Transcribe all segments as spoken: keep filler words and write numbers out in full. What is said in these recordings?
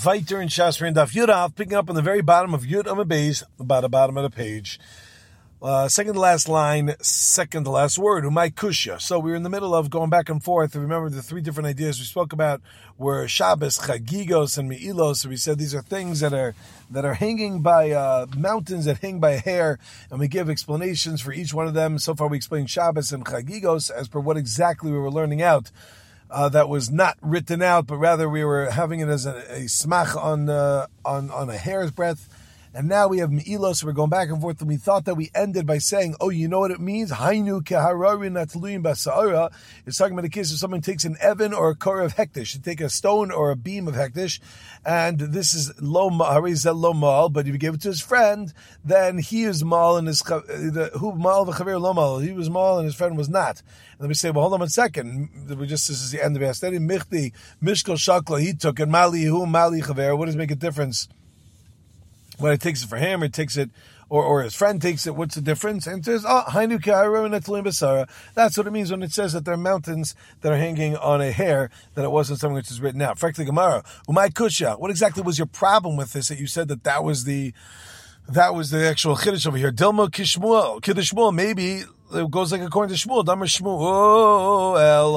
Weiter in Shas in Daf Yud, picking up on the very bottom of Yud Amud Beis, about the bottom of the page. Uh, second to last line, second to last word, umay kushya. So we were in the middle of going back and forth. Remember the three different ideas we spoke about were Shabbos, Chagigos, and Me'ilos. So we said these are things that are that are hanging by uh, mountains that hang by a hair, and we give explanations for each one of them. So far we explained Shabbos and Chagigos as per what exactly we were learning out. Uh, that was not written out, but rather we were having it as a, a smach on uh, on on a hair's breadth. And now we have Me'ilos, so we're going back and forth, and we thought that we ended by saying, oh, you know what it means? Hainu kehararin atluim basa'ara. It's talking about a case if someone takes an evan or a korah of hektish, to take a stone or a beam of hektish, and this is lo harizel lo mal, but if you gave it to his friend, then he is mal and his, who mal v'chaver lo mal, he was mal and his friend was not. And then we say, well, hold on one second. We just, this is the end of it. Michti, mishkol shakla, he took it, mali hu, mali chaver. What does it make a difference? When it takes it for him, or it takes it, or, or his friend takes it, what's the difference? And it says, oh, hainu kehararin atluim basa'ara. That's what it means when it says that there are mountains that are hanging on a hair, that it wasn't something which is written out. Frekli Gemara, umay kusha. What exactly was your problem with this, that you said that that was the, that was the actual chiddush over here? Dilma kishmuel, kiddush shmuel, maybe it goes like according to Shmuel, Damar Shmuel el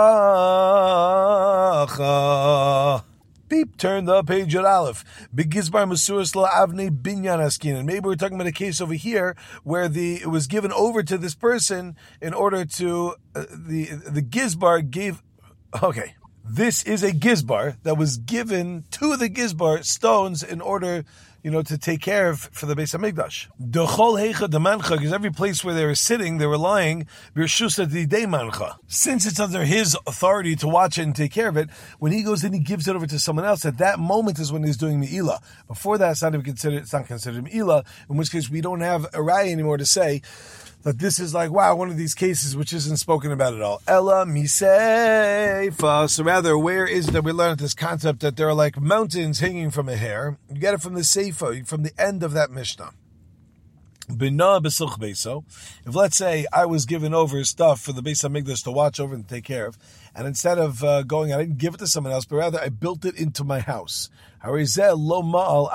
hacha. Beep, turn the page at Aleph. Begizbar Masuras La Avne Binyan Askin. And maybe we're talking about a case over here where the it was given over to this person in order to uh, the the Gizbar gave. Okay, this is a Gizbar that was given to the Gizbar stones in order, you know, to take care of for the Beis Hamikdash. Dechol heicha de mancha, because every place where they were sitting, they were lying. Birshusa di de mancha. Since it's under his authority to watch it and take care of it, when he goes in, he gives it over to someone else. At that moment is when he's doing me'ilah. Before that, it's not even considered. It's not considered me'ilah. In which case, we don't have a raya anymore to say that this is like, wow, one of these cases which isn't spoken about at all. Ella miseifa. So rather, where is it that we learn this concept that there are like mountains hanging from a hair? You get it from the seifa, from the end of that Mishnah. Bina b'silch beiso. If let's say I was given over stuff for the Beis Hamikdash to watch over and take care of, and instead of uh, going, I didn't give it to someone else, but rather I built it into my house. He's not over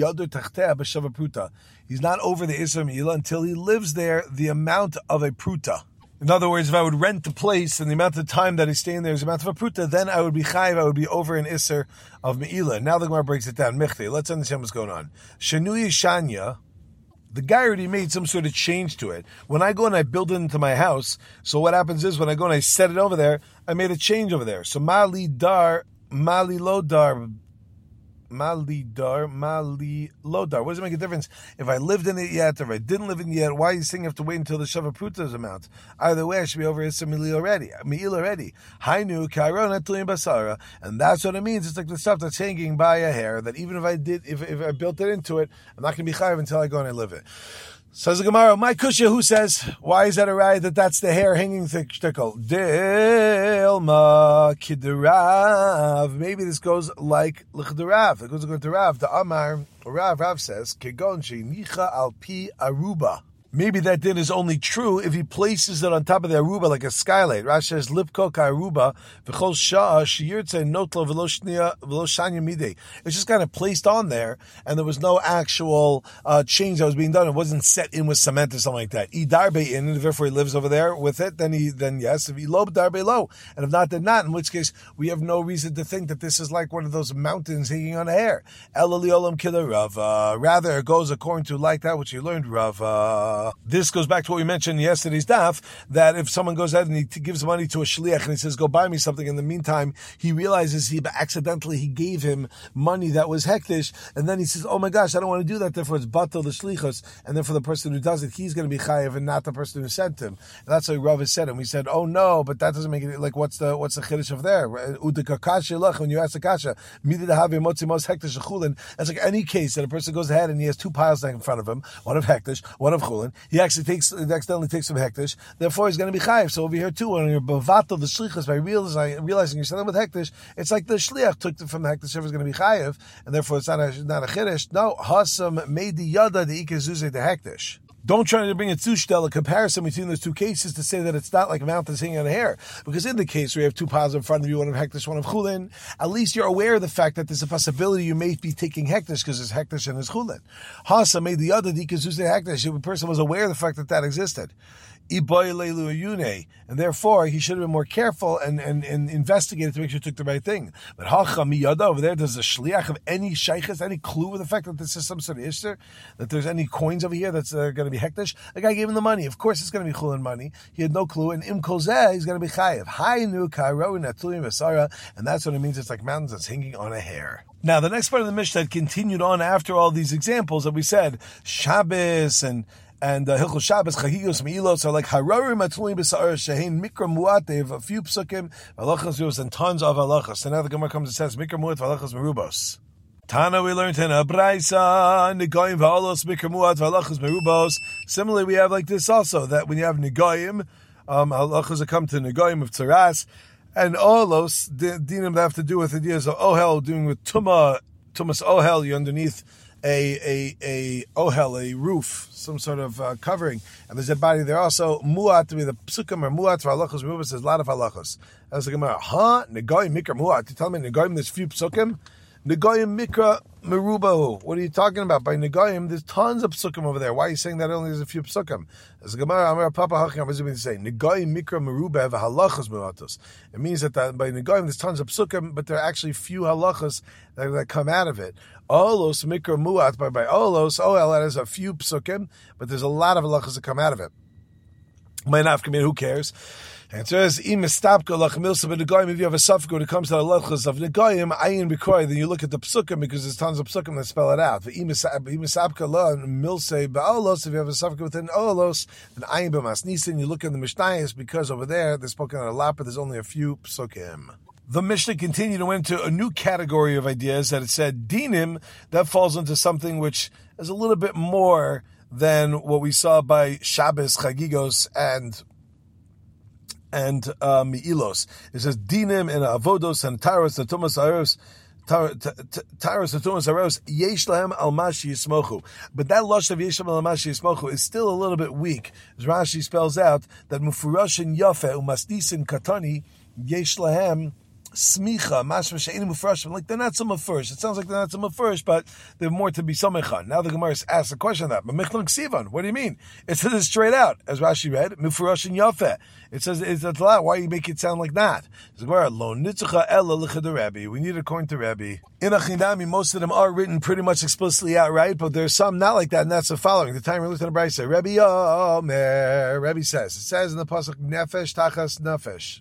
the Isra Me'ilah until he lives there the amount of a pruta. In other words, if I would rent the place and the amount of time that he's staying there is the amount of a pruta, then I would be chayiv, I would be over an Isser of Me'ilah. Now the Gemara breaks it down. Michti, let's understand what's going on. Shenui Shanya, the guy already made some sort of change to it. When I go and I build it into my house, so what happens is when I go and I set it over there, I made a change over there. So Mali Dar, Mali Lo Dar, Mali Dar, Mali Lodar. What does it make a difference if I lived in it yet or if I didn't live in it yet? Why are you saying you have to wait until the Shava Pruta's amount? Either way, I should be over Issa Me'il already. Me'il already. Hainu Kairon Atluim Basara. And that's what it means. It's like the stuff that's hanging by a hair that even if I did, if, if I built it into it, I'm not going to be chayiv until I go and I live it. Says the Gemara, my kushya, who says, why is that a right that that's the hair hanging thick shtickle? Dilma kidirav. Maybe this goes like l'chidirav. It goes according to Rav. The Amar, Rav, Rav says, kegon sheinicha al pi aruba. Maybe that din is only true if he places it on top of the aruba like a skylight. Rashi says, "Lipko ka'aruba v'chol sha'a sheyirtze notlo v'lo shanya midei." It's just kind of placed on there, and there was no actual uh, change that was being done. It wasn't set in with cement or something like that. Idarbe in, and therefore he lives over there with it. Then he, then yes. If he lo darbe lo, and if not, then not. In which case, we have no reason to think that this is like one of those mountains hanging on a hair. Elali olam killer Rava. Rather, it goes according to like that which you learned, Rava. This goes back to what we mentioned in yesterday's daf, that if someone goes ahead and he gives money to a shliach and he says, go buy me something, in the meantime, he realizes he accidentally he gave him money that was hektish, and then he says, oh my gosh, I don't want to do that, therefore it's batal the shlichus, and then for the person who does it, he's going to be chayiv and not the person who sent him. And that's what Rav has said, and we said, oh no, but that doesn't make it, like, what's the what's the chiddush of there? When you ask the kasha, that's like any case that a person goes ahead and he has two piles in front of him, one of hektish, one of chulin. He actually takes, he accidentally takes some hektish, therefore he's going to be chayiv. So over here too, when you're bavato the shlichus by realizing, realizing you're selling with hektish, it's like the shliach took it from the hektish, is going to be chayiv, and therefore it's not a, not a chiddush. No, hasam made the yada the ikazuze the hektish. Don't try to bring a tzushtel, a comparison between those two cases, to say that it's not like a mouth that's hanging on a hair. Because in the case where you have two paws in front of you, one of hektish, one of chulin, at least you're aware of the fact that there's a possibility you may be taking hektish because there's hektish and there's chulin. Hasa made the other dikazuz hektish. The person was aware of the fact that that existed. And therefore he should have been more careful and, and, and investigated to make sure he took the right thing. But over there, does the shliach have any shaykhs, any clue of the fact that this is some sort of ishter, that there's any coins over here that's uh, going to be hektish? The guy gave him the money. Of course it's going to be chulin money. He had no clue. And im kozeh, he's going to be chayiv. Hainu kairo natuyim asara, and that's what it means. It's like mountains that's hanging on a hair. Now, the next part of the Mishnah continued on after all these examples that we said, Shabbos and And uh, Hilchos Shabbos, Chagigos, Meilos are like Hararim Atzulim B'Sa'ar Shehein Mikra Muat. They have a few psukim, Halachos Merubos, and tons of halachos. So now the Gemara comes and says Mikra Muat, Halachos Merubos. Tana, we learned in a Braisa, Negoyim V'Olos Mikra Muat, Halachos Merubos. Similarly, we have like this also, that when you have Negoyim, um, halachos that come to Negoyim of Tzaras, and Olos, dinim that have to do with ideas of Ohel, doing with Tumah, Tumas Ohel, you're underneath A a a ohel, a roof, some sort of uh, covering, and there's a body there also. Muat to be the psukim or muat for halachos merubos. There's a lot of halachos. As the Gemara, huh? Negoyim mikra muat. You tell me negoyim there's few psukim. Negoyim mikra merubo. What are you talking about? By negoyim, there's tons of psukim over there. Why are you saying that only there's a few psukim? As the Gemara, Amar Papa Hachim, what does it mean to say negoyim mikra meruba halachos muatos? It means that, that by negoyim there's tons of psukim, but there are actually few halachos that, that come out of it. Olos mikra muat, by by olos, oh, that is a few psukim, but there's a lot of halachas that come out of it. Might not come in, who cares? Answer is, if you have a suffix when it comes to the halachas of negoyim, ayin b'koi, then you look at the psukim, because there's tons of psukim that spell it out. If you have a suffix within olos, then ayin b'masnisin, you look at the mishnayos, because over there, they're spoken out a lot, but there's only a few psukim. The Mishnah continued and went to a new category of ideas that it said dinim, that falls into something which is a little bit more than what we saw by Shabbos, Chagigos, and and uh, Mi'ilos. It says dinim and avodos and taros and tumas aros, taros and tumas aros, yesh lahem al mashi yismochu. But that lush of yesh lahem al mashi yismochu is still a little bit weak. As Rashi spells out that mufurashin yafe umasnisin katani yesh lahem smicha, mashma she'enim mufrashim, like they're not some mufresh. It sounds like they're not some mufresh, but they're more to be samechan. Now the Gemara asks a question of that. But mechlan ksivan, what do you mean? It says it straight out, as Rashi read, mufrashin yafeh. It says it's a lot. Why do you make it sound like that? The Gemara, lo nitzucha ella l'chad Rabbi. We need it according to Rabbi. In Achinami, most of them are written pretty much explicitly outright, but there's some not like that, and that's the following. The time we looked at the Brayso, Rabbi Yomer, Rabbi says, it says in the pasuk nefesh tachas nefesh,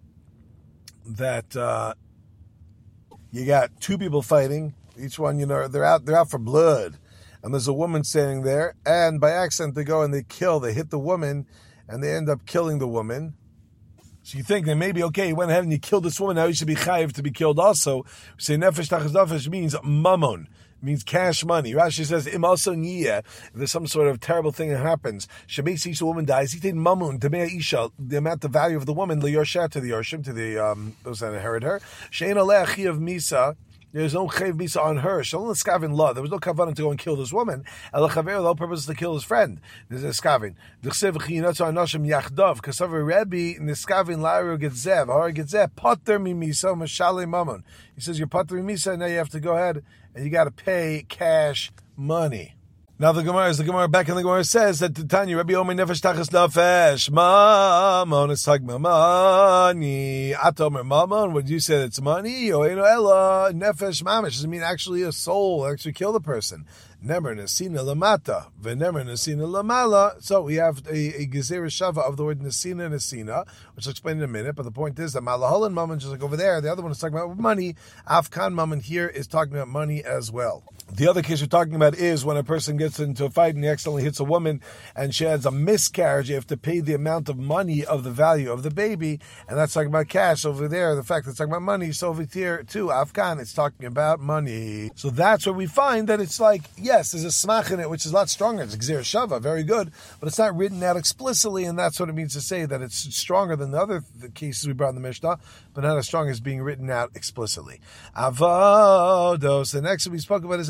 that uh, you got two people fighting. Each one, you know, they're out. They're out for blood, and there's a woman standing there. And by accident, they go and they kill. They hit the woman, and they end up killing the woman. So you think that maybe okay, you went ahead and you killed this woman. Now you should be chayiv to be killed also. We say nefesh tachas nefesh means mammon. Means cash money. Rashi says, im also niya, if there's some sort of terrible thing that happens, Shabbat a woman dies, he take mamun, demea isha, the amount of value of the woman, liyorsha, to the yorshim, to the, um, those that inherit her. Shein aleh chiyav misa, there's no chayiv misa on her. Shalom skavin law. There was no kavanah to go and kill this woman. El chaver, the whole purpose is to kill his friend. There's a skavin. D'chsev chiyinatzu anoshim yachdav, kasav Rebbe, niskavin la'aru getzev, har getzev, potter mi misa, mashale mamun. He says, you're potter mi misa, now you have to go ahead and you got to pay cash money. Now the Gemara is the Gemara back in the Gemara says that the Tanya Rabbi Omer nefesh tachas nefesh mamon is tagma money. Atomer mamon. Would you say it's money? Oeno ella nefesh mamish doesn't mean actually a soul actually kill the person. Nemer nesina lamata v'nemer nesina lamala. So we have a, a gezerah shava of the word nesina nesina, which I'll explain in a minute. But the point is that malaholan mamon, just like over there, the other one is talking about money. Afkan mamon here is talking about money as well. The other case we're talking about is when a person gets into a fight and he accidentally hits a woman and she has a miscarriage. You have to pay the amount of money of the value of the baby, and that's talking about cash. Over there, the fact that it's talking about money. So over here too, Afghan, it's talking about money. So that's where we find that it's like, yes, there's a smach in it, which is a lot stronger. It's Gzir Shava, very good, but it's not written out explicitly, and that's what it means to say that it's stronger than the other the cases we brought in the Mishnah, but not as strong as being written out explicitly. Avodos. The next one we spoke about is Avodos.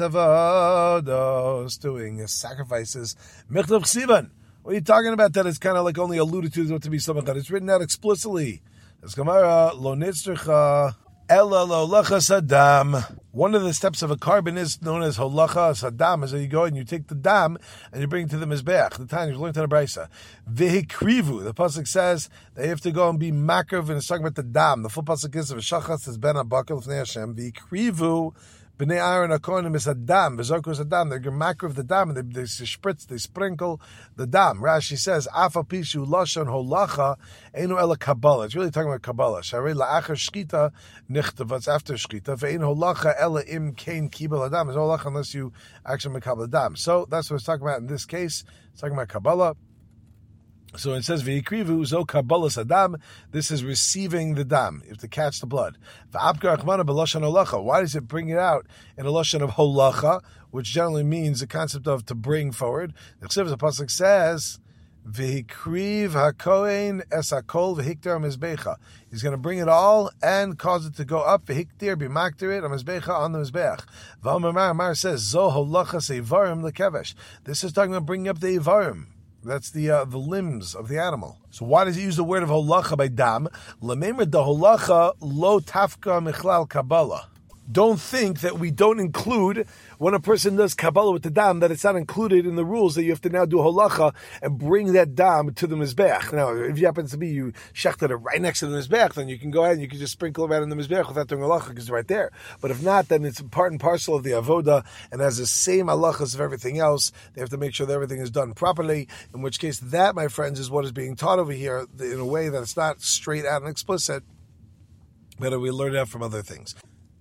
avodos, doing sacrifices. Michtav chsivan. What are you talking about? That it's kind of like only alluded to to be something that it's written out explicitly. It's Gemara lo nitzricha ella lo lachas adam. One of the steps of a carbon is known as holacha sadam. Is that you go and you take the dam and you bring it to the mizbeach. The time you've learned in the brisa. Vehikrivu. The pasuk says they have to go and be makrav, and it's talking about the dam. The full pasuk is of shachas is ben abakal fnei Hashem. Vehikrivu. B'nei Aaron Akonim is a dam. V'zorku a dam. They're makar of the dam, and they, they spritz, they sprinkle the dam. Rashi says, "Afa pishu lashon holacha einu ela kabbalah." It's really talking about kabbalah. Sharei la'achar shkita nichtav. It's after shkita. Ve'ein holacha ela im kain kibel adam. It's holacha unless you actually make kabbalah dam. So that's what it's talking about in this case. It's talking about kabbalah. So it says, "V'yikrivu zo kabbalas adam." This is receiving the dam. You have to catch the blood. V'apkar achmana b'loshan holacha. Why does it bring it out in a loshan of holacha, which generally means the concept of to bring forward? The pasuk says, "V'hikriv hakohen es hakol v'hikter mizbecha." He's going to bring it all and cause it to go up. V'hikter b'makter it mizbecha on the mizbeach. V'amar Mar says, "Zo holacha seivarim lekevesh." This is talking about bringing up the ivarim. That's the uh, the limbs of the animal. So why does he use the word of holacha by dam? Lememra da holacha lo tafka michlal kabbalah. Don't think that we don't include, when a person does kabbalah with the dam, that it's not included in the rules that you have to now do holacha and bring that dam to the mizbeach. Now, if you happen to be, you shechted it right next to the mizbeach, then you can go ahead and you can just sprinkle around in the mizbeach without doing holacha because it's right there. But if not, then it's part and parcel of the avoda and has the same halachas of everything else. They have to make sure that everything is done properly, in which case that, my friends, is what is being taught over here in a way that it's not straight out and explicit, but we learn it out from other things.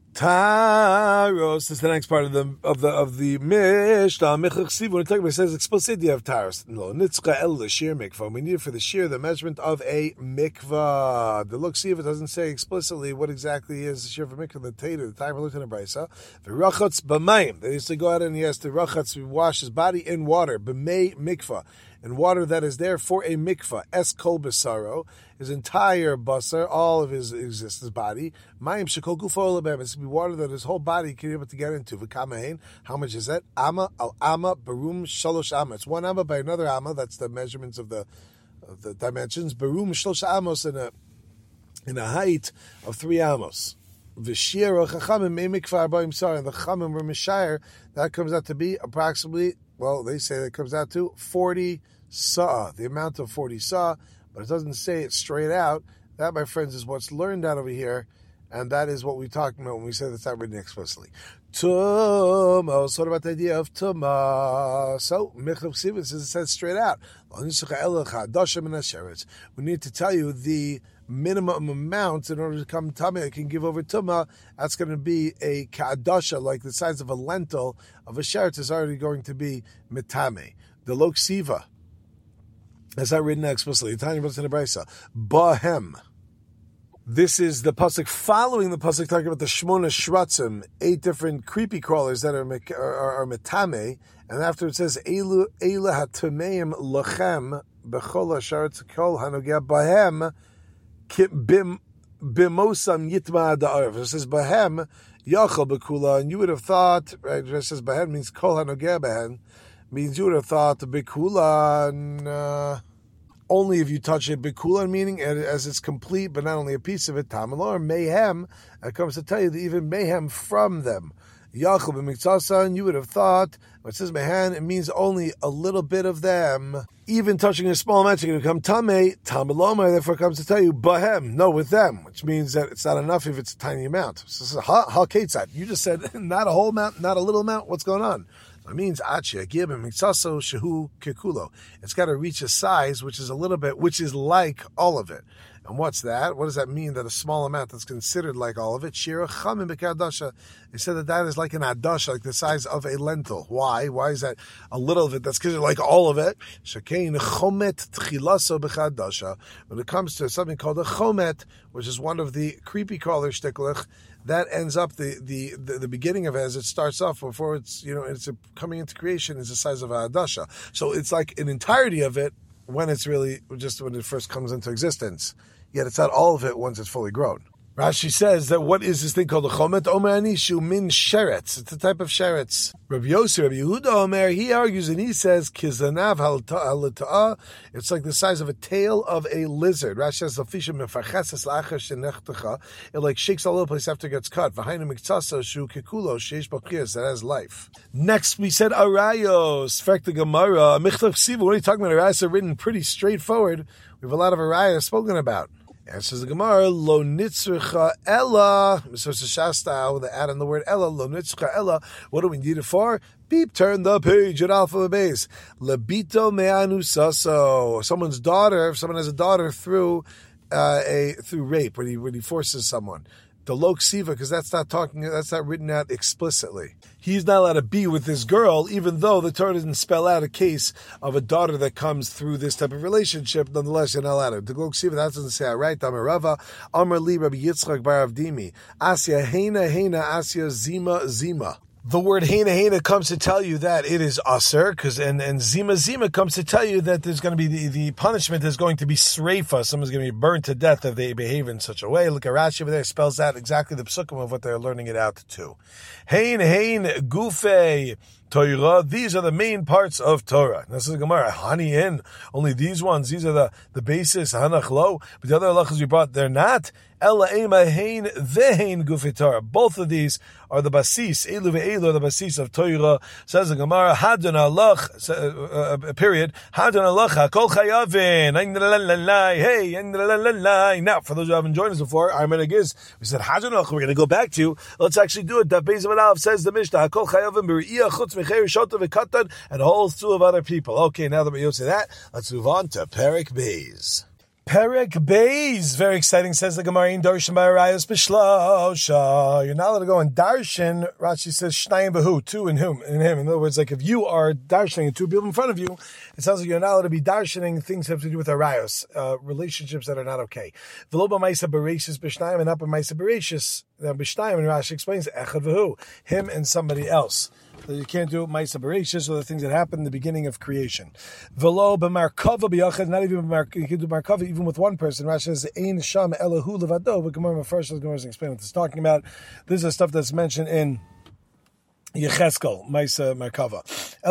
Taros is the next part of the of the of the Mishnah. When it talks about, it says explicit, you have taros. No, nitzcha el l'shir mikvah. We need it for the shear, the measurement of a mikvah. The look, see if it doesn't say explicitly what exactly is the shear of a mikvah. The tater, the time we looked in the brisa. The rachatz b'mayim. They used to go out and he has to rachatz, wash his body in water. B'may mikvah. And water that is there for a mikvah, es kol besaro, his entire basar, all of his existence body, mayim shekol gufo lebem, it's to be water that his whole body can be able to get into. V'kamahin, how much is that? Amma al amma barum shalosh amma. It's one amma by another amma. That's the measurements of the of the dimensions. Barum shalosh amos in a in a height of three amos. V'shir chachamim may mikvah arba'im sar, and the chamim were mishayir. That comes out to be approximately. Well, they say that it comes out to forty sa'ah, the amount of forty sa'ah, but it doesn't say it straight out. That, my friends, is what's learned out over here, and that is what we talk about when we say that's not written explicitly. Tumah, so what about the idea of tumah? So, Michtav Chsivan says it says straight out. We need to tell you the minimum amount in order to come tameh. It can give over tumah. That's going to be a ka'adasha, like the size of a lentil of a sheret, is already going to be mitame. The lo ksiva, that's not written explicitly. Tanya puts in the brisa. Bahem. This is the pasuk following the pasuk talking about the shmona shratzim, eight different creepy crawlers that are are, are mitame, and after it says elu elu hatameim lachem bechol hasharetz kol hanogeh bahem bim bimosam yitma da'arv. It says bahem yachal bekula, and you would have thought, right? It says bahem means kol hanogeh bahem, means you would have thought the bekula. Uh, Only if you touch it, bikulan, meaning as it's complete, but not only a piece of it. Tamalor mayhem, it comes to tell you that even mayhem from them. Yachal b'miktasan, you would have thought, when it says mehan, it means only a little bit of them. Even touching a small amount, you're going to become tameh. Tamaloma, therefore, comes to tell you bahem, no, with them, which means that it's not enough if it's a tiny amount. So, ha, ha, ketzad. You just said not a whole amount, not a little amount. What's going on? It means shehu kekulo. It's got to reach a size which is a little bit, which is like all of it. And what's that? What does that mean? That a small amount that's considered like all of it? Shira chamim b'kadasha. They said that that is like an adasha, like the size of a lentil. Why? Why is that a little of it that's considered like all of it? Shekein chomet tchilaso b'kadasha. When it comes to something called a chomet, which is one of the creepy crawler shtiklech, that ends up the, the, the, the beginning of it as it starts off before it's, you know, it's a, coming into creation is the size of a adasha. So it's like an entirety of it when it's really just when it first comes into existence. Yet it's not all of it once it's fully grown. Rashi says that what is this thing called the chomet? Omer anishu min sheretz. It's a type of sheretz. Rabbi Yossi, Rabbi Yehuda Omer, he argues and he says, kizanav halata'ah. It's like the size of a tail of a lizard. Rashi says, lafisha mefarcheses la'achar shenechtecha. It like shakes all over the place after it gets cut. V'hainu miktsasa shu kekulo sheish b'chiyas, that has life. Next we said arayos. Fact the Gemara, michtav ksiva. What are you talking about? Arayos are written pretty straightforward. We have a lot of arayos spoken about. Answers the Gemara, lo nitzricha ella. So it's a shasta with the add on the word ella. Lo nitzricha ella. What do we need it for? Beep, turn the page at Alpha base. Labito me'anu saso. Someone's daughter, if someone has a daughter through uh, a through rape, when he when he forces someone. The lo ksiva, because that's not talking, that's not written out explicitly. He's not allowed to be with this girl, even though the Torah doesn't spell out a case of a daughter that comes through this type of relationship. Nonetheless, you're not allowed to. The lo ksiva, that doesn't say it right. Amar Rava, Amar Li, Rabbi Yitzchak bar Avdimi, Asya heina heina, Asya zima zima. The word heina heina comes to tell you that it is aser, because and, and zima zima comes to tell you that there's going to be the, the punishment is going to be sreifa. Someone's going to be burned to death if they behave in such a way. Look at Rashi over there, spells out exactly the psukim of what they're learning it out to. Hein hein gufe Torah. These are the main parts of Torah. This is the Gemara. Hani in only these ones. These are the the basis. Hanach lo. But the other halachas we brought, they're not. Ella ema hein vehein gufe Torah. Both of these are the basis. Elu ve'elu are the basis of Torah. Says the Gemara. Hadon alach. Uh, period. Hadon alach. Hakol chayavin. Hey. Now, for those who haven't joined us before, our minhag is we said Hadon alach. We're going to go back to. Let's actually do it. That Beis Aleph says the Mishnah. Hakol chayavin b'ri'iyah chutz mecheir shota v'katan and a whole slew of other people. Okay, now that we say that, let's move on to Perek Beis. Perek Beis, very exciting, says the Gemara, in Darshan by Arayos B'Shlosha. You're not allowed to go in Darshan. Rashi says, Shnayim Behu, two in whom, in him. In other words, like if you are Darshaning two people in front of you, it sounds like you're not allowed to be Darshaning things that have to do with Arayos, uh, relationships that are not okay. V'lo b'maisa Bereshis B'Shnayim, and not b'maisa Bereshis. Now B'Shnayim, and Rashi explains, Echad Vehu, him and somebody else. So you can't do Maisa Bereshis or the things that happen in the beginning of creation. Velo b'markava b'yachad, not even b'markava, you can do markava even with one person. Rashi says, Ein sham elahu levado, but Gemara first, the Gemara is explaining what it's talking about. This is stuff that's mentioned in Yecheskel, Maisa Markava.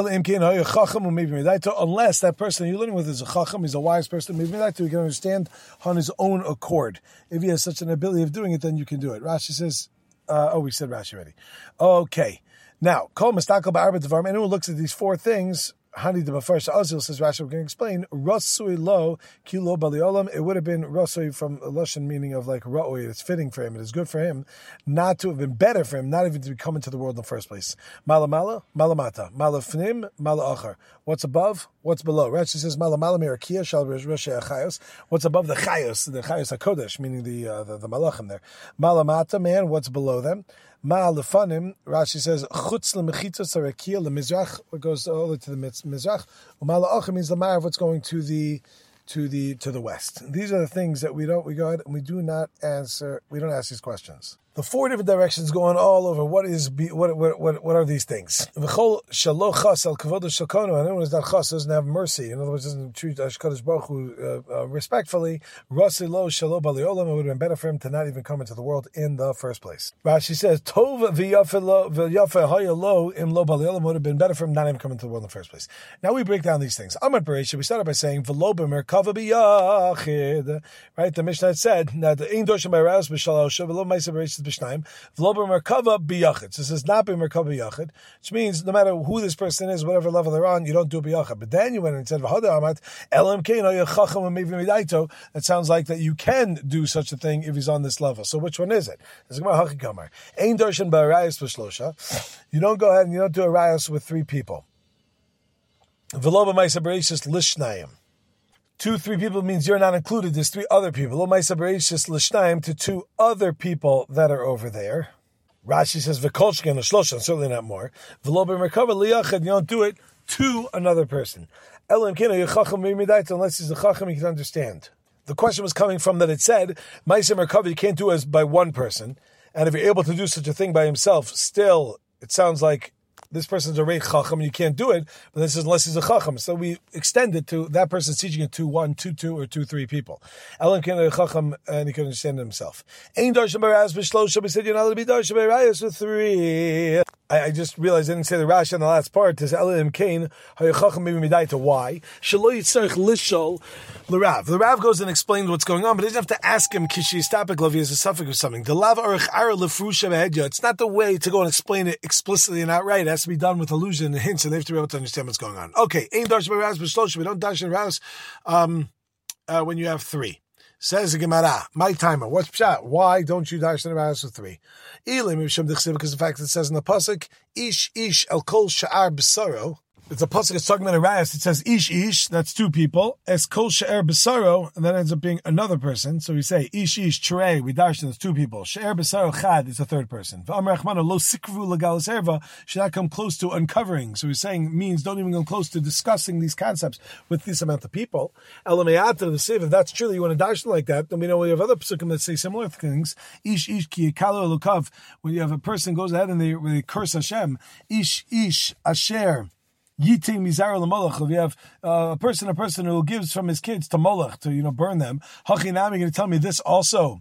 Unless that person you're living with is a chacham, he's a wise person, maybe that too, he can understand on his own accord. If he has such an ability of doing it, then you can do it. Rashi says, uh, oh, we said Rashi already. Okay. Now, Kol Mistakel Ba'arba Devarim, anyone who looks at these four things, Hani de B'Farsh Azil, says Rashi, we're going to explain, Rasui lo, Kilo Baliolam, it would have been Rasui from a Lashon meaning of like Ra'oi, it's fitting for him, it is good for him, not to have been better for him, not even to come into the world in the first place. Mala Mala, Mala Mata, Mala Fnim, Mala Achar. What's above? What's below? Rashi says, Mala Mala Mirakia, Shal Roshe Achayos. What's above the Chayos, the Chayos HaKodesh, meaning the, uh, the, the Malachim there. Mala Mata, man, what's below them? Ma lefanim, Rashi says, chutz lemechitzos harakia lemizrach, what goes all the way to the mizrach. Uma la'achim means the marav, what's going to the to the to the west. These are the things that we don't we go ahead and we do not answer. We don't ask these questions. The four different directions going all over. What is what what what, what are these things? V'chol shelo chas al kavod shakonu. And anyone who's not chas doesn't have mercy. In other words, doesn't treat Hakadosh Baruch Hu uh, uh, respectfully. Rasi lo shelo baliolam. It would have been better for him to not even come into the world in the first place. Rashi says, Tov v'yafe lo v'yafe haya lo im lo baliolam. Would have been better for him not even come into the world in the first place. Now we break down these things. Amar Bereisha. We started by saying v'lo b'merkava b'yachid. Right, the Mishnah said now the ein doshim b'araus b'shalosh v'lo ma'aser Bereishis b'shnayim. V'lo b'merkava b'yachid. So this is not b'merkava b'yachid, which means no matter who this person is, whatever level they're on, you don't do b'yachid. But then you went and said v'hada amat elam kein haya chacham u'mevi midaito. That sounds like that you can do such a thing if he's on this level. So which one is it? Ein doshim b'arayos b'shlosha. You don't go ahead and you don't do a rayos with three people. V'lo b'ma'aser Bereishis lishnayim. Two, three people means you're not included. There's three other people. Lo ma'aser Bereishis l'shnayim, to two other people that are over there. Rashi says v'kolshken l'shlosha, certainly not more. V'lo b'merkava liyachad, you don't do it to another person. Elam kina yechacham v'midaita, unless he's a chacham, he can understand. The question was coming from that it said ma'aser merkava you can't do as by one person, and if you're able to do such a thing by himself, still it sounds like this person's a rei chacham, and you can't do it, but this is unless he's a chacham. So we extend it to that person's teaching it to one, two, two, or two, three people. Elam can a chacham, and he can understand it himself. Ein darshan b'rayos b'shlosha. We said you're not allowed to be darshan b'rayos with three. I, I just realized I didn't say the Rashi on the last part. Is Elam kain hayachacham maybe midai to why? Shelo yitzarich lishol l'rav. The Rav goes and explains what's going on, but he doesn't have to ask him kishi stapik love. He has a suffix or something. The lav arich ara lefrusha behedya. It's not the way to go and explain it explicitly and outright. It has to be done with allusion and hints, and they have to be able to understand what's going on. Okay, ein darshan b'rayos b'shlosha. We don't darshan b'rayos um, uh, when you have three. Says the Gemara, my timer. What's pshat? Why don't you darshan b'rayos with three? Because the fact that it says in the pasuk, ish ish el kol sha'ar b'saro. It's a pasuk that's talking about a rayas. It says ish ish, that's two people. Es kol she'er b'saro, and that ends up being another person. So we say ish ish cherei. We darshan, that's two people. She'er b'saro chad is a third person. V'amar Rachmana lo sikvu legalas erva, should not come close to uncovering. So he's saying means don't even come close to discussing these concepts with this amount of people. Elameata the siv. If that's true, you want to darshan like that. Then we know we have other pasukim that say similar things. Ish ish ki yekalo elokav. When you have a person goes ahead and they, they curse Hashem. Ish ish asher. Yitim mizar l'molach. If you have uh, a person, a person who gives from his kids to Molech to you know burn them, hachinam, you're going to tell me this also?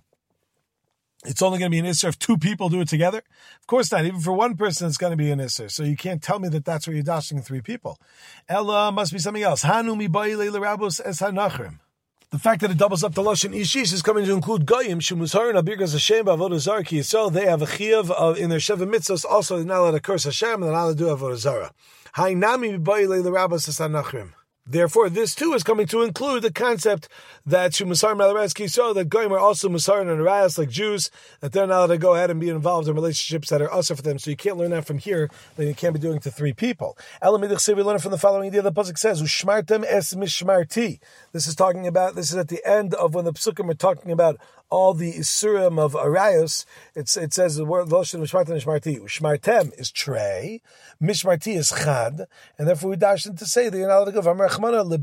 It's only going to be an isser if two people do it together? Of course not. Even for one person, it's going to be an isser. So you can't tell me that that's where you're dashing three people. Ella must be something else. Hanu mi ba'ilei l'rabos es hanachrim. The fact that it doubles up the lashon ishish is coming to include goyim shemusharin abirgas Hashem b'avodah zara ki yisrael. They have a chiyuv of in their sheva mitzvos. Also, they're not allowed to curse Hashem and they're not allowed to do avodah zara. Hainami b'bayilei l'rabos es hanachrim. Therefore, this too is coming to include the concept that Shumasar Malaraz Kiso, that Goyim are also Musar and Arayas, like Jews, that they're not allowed to go ahead and be involved in relationships that are also for them. So you can't learn that from here, then you can't be doing it to three people. Elamidich we learn from the following idea. The pasuk says, Ushmartem es mishmarti. This is talking about, this is at the end of when the psukim are talking about all the isurim of Arayos. It's, it says the word Loshin Mishmartem Mishmarti. Ushmartem is trey, Mishmarti is chad, and therefore we dash to say that you're not allowed to go. And the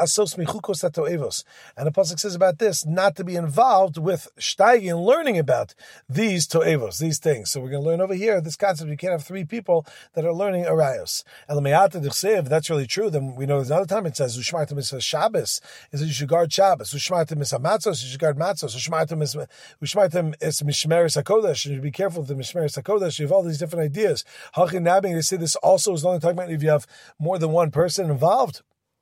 pasuk says about this, not to be involved with shtaygi and learning about these to'evos, these things. So we're going to learn over here this concept. You can't have three people that are learning arayos. If that's really true, then we know there's another time it says ushmartim is Shabbos, is that you should guard Shabbos. Ushmartim is matzos, you should guard matzos. Ushmartim is ushmartim is mishmeres hakodesh, and you be careful with the mishmeres hakodesh. You have all these different ideas. Hachin nabbing, they say this also is only talking about if you have more than one person involved.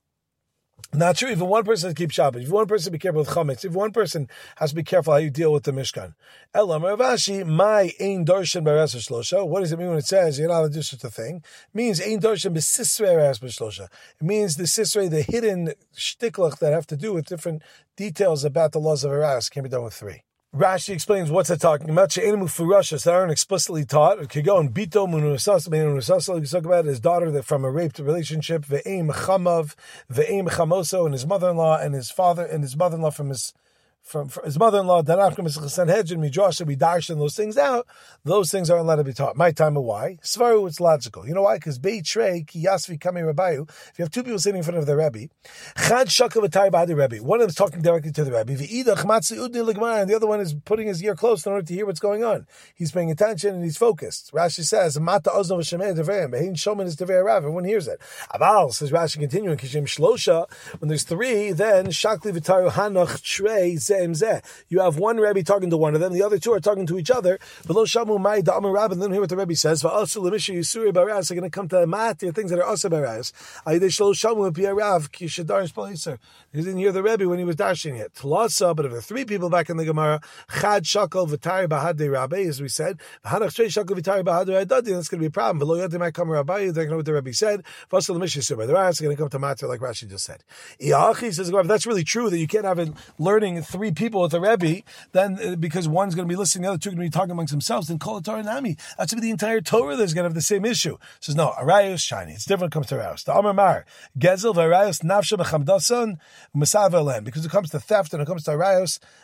Not true. Even one person has to keep Shabbat. If one person be careful with chametz, if one person has to be careful how you deal with the Mishkan. Elam Ravashi, my ein darshan b'rayos b'shlosha. What does it mean when it says you're not allowed to do such a thing? It means ein darshan b'sisrei b'rayos b'shlosha. It means the sisrei, the hidden shtiklach that have to do with different details about the laws of arayos can be done with three. Rashi explains what's it talking about. She'enu mufurashas that aren't explicitly taught. It could go in bito munusas, munusas. You talk about his daughter that from a raped relationship. Ve'eim chamav, ve'eim chamoso, and his mother-in-law, and his father, and his mother-in-law from his from, from his mother-in-law. Danachim Sanhedrin midrash. We darshan those things out. Those things aren't allowed to be taught. My time of why? Svaru, it's logical. You know why? Because beitrei ki yasvi kami rabbayu. If you have two people sitting in front of the Rebbe, chad shakav atay b'hadi Rebbe. One of them is talking directly to the Rebbe. V'idach matzi udni l'gmar, and the other one is putting his ear close in order to hear what's going on. He's paying attention and he's focused. Rashi says, "Mata oznov v'shemei deverim." Behin shomen is dever rav. Everyone hears it. Aval says Rashi continuing, "Kishim shlosha." When there's three, then shakli v'taru hanach trei zem zeh. You have one Rebbe talking to one of them, the other two are talking to each other. V'lo shamu mai da'amar rab, and then hear what the Rebbe says. V'asu l'misha yisuri b'arayos. They're going to come to matir things that are also b'arayos. Ayidei shlo shamu b'yarav rav ki shadar shpaliser. He didn't hear the Rebbe when he was dashing it. Tlasa, but if there are three people back in the Gemara, chad shakal v'tari b'hadei rabbi, as we said, v'hanach trei shakal v'tari b'hadei adadi. That's going to be a problem. V'lo yadei might come rabbi. They're going to know what the Rebbe said. V'asu l'misha yisuri b'arayos. They're going to come to matir like Rashi just said. Iachi says, if that's really true that you can't have it learning three people with the Rebbe, then uh, because one's going to be listening, the other two are going to be talking amongst themselves, then call it Torah Nami. That's going to be the entire Torah that's going to have the same issue. It says, no, Arayos, shiny. It's different when it comes to Arayos. The Amar Mar, Gezel, Arayos, Nafsha, B'chamdasan, Masav Elem. Because it comes to theft and it comes to Arayos,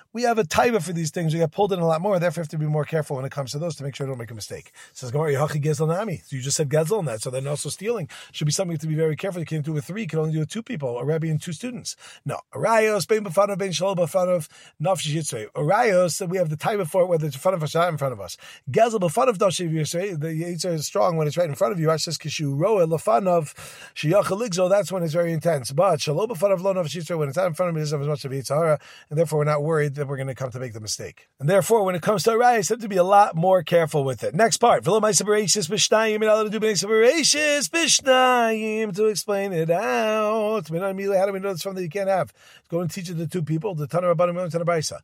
we have a taiva for these things. We get pulled in a lot more. Therefore, we have to be more careful when it comes to those to make sure we don't make a mistake. Says Gemara, Yachi Gezel Nami. So you just said Gezel in that. So then also stealing should be something to be very careful. You can't do it with three. You can only do it with two people, a rabbi and two students. No. Arayos, bein b'fanav, bein shalom b'fanav, nafshi yitzvei. Arayos, so we have the taiva for it, whether it's in front of us or not in front of us. Gezel b'fanav nafshi yitzvei. The yitzvei is strong when it's right in front of you. I says kishu roa lefanav sheyachal ligzo. That's when it's very intense. But shalom b'fanav lo nafshi yitzvei. When it's not in front of me, it doesn't have as much of yitzhara, and therefore we're not worried that we're going to come to make the mistake. And therefore, when it comes to arayos, have to be a lot more careful with it. Next part, to explain it out. How do we know this from that you can't have? Go and teach it to two people. The Tanur Rabbanim and Tanur Baisa.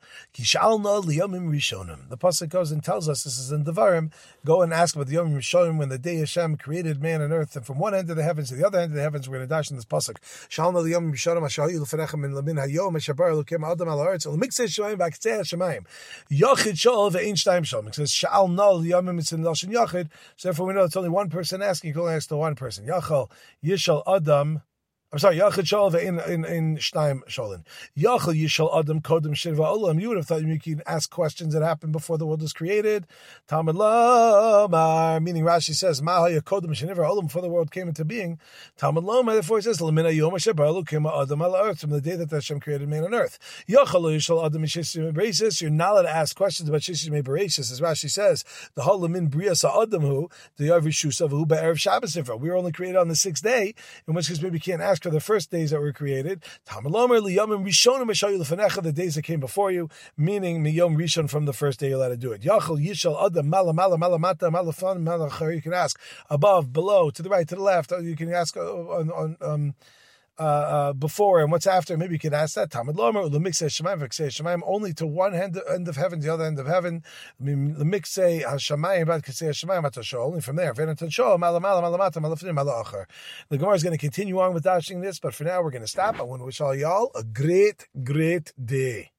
The pasuk goes and tells us, this is in Devarim, go and ask about the Yomim Rishonim when the day Hashem created man and earth, and from one end of the heavens to the other end of the heavens, we're going to dash in this pasuk. Shalom Yomim Rishonim Ashahi L'Fenechem Min Lamin Hayom Eshabar Elokim Adam Al Haaretz L'Miksei Shemayim V'Aktzei Hashemayim Yochid Shol Ve'Ein Shtayim Shol. It says Shal Nol Yomim. It's in Lashon Yochid, so therefore we know it's only one person asking. You can only ask the one person. Yachal Yishal Adam. I'm sorry, Yachid Shol in in in Shnaim Sholin. Yachid Yishal Adam Kodem Shirva Olam. You would have thought you could ask questions that happened before the world was created. Talmud Lomar, meaning Rashi says Mahaya Kodem Shirva Olam, before the world came into being. Talmud Lomar, therefore it says Lamina Yom Shabalu Kima Adam Al Earth, from the day that Hashem created man on earth. Yachid Yishal Adam Shishim Bereishis. You're not allowed to ask questions about Shishim Bereishis, as Rashi says. The whole Lamin Bria Sa Adam who the Yav Rishus Avu Be'erev Shabbos Sifra. We were only created on the sixth day, in which case maybe you can't ask for the first days that were created. Talmud Lomer liyomim rishonim eshayu lefenecha, the days that came before you, meaning miyom rishon, from the first day you're allowed to do it. Yachal yishal adam mala mala mala mata malafan malachar. You can ask above, below, to the right, to the left. You can ask on on um. Uh, uh, before and what's after. Maybe you can ask that. Talmud Lomer l'miksei Shemayim v'ksei Shemayim, only to one end, end of heaven, the other end of heaven. L'miksei Hashemayim b'ad ksei Shemayim atashol, only from there. V'enatashol mala mala mala mata malafnim mala achar. The Gemara is going to continue on with dashing this, but for now we're going to stop. I want to wish all y'all a great, great day.